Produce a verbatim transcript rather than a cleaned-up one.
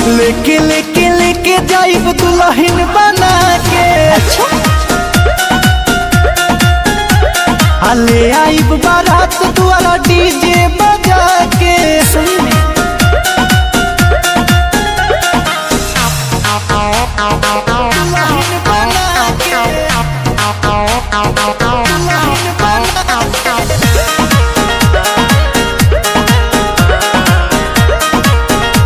लेके लेके लेके जाइब दुल्हन बना के। अच्छा ले आइब बारात द्वारा डीजे बजा के। सही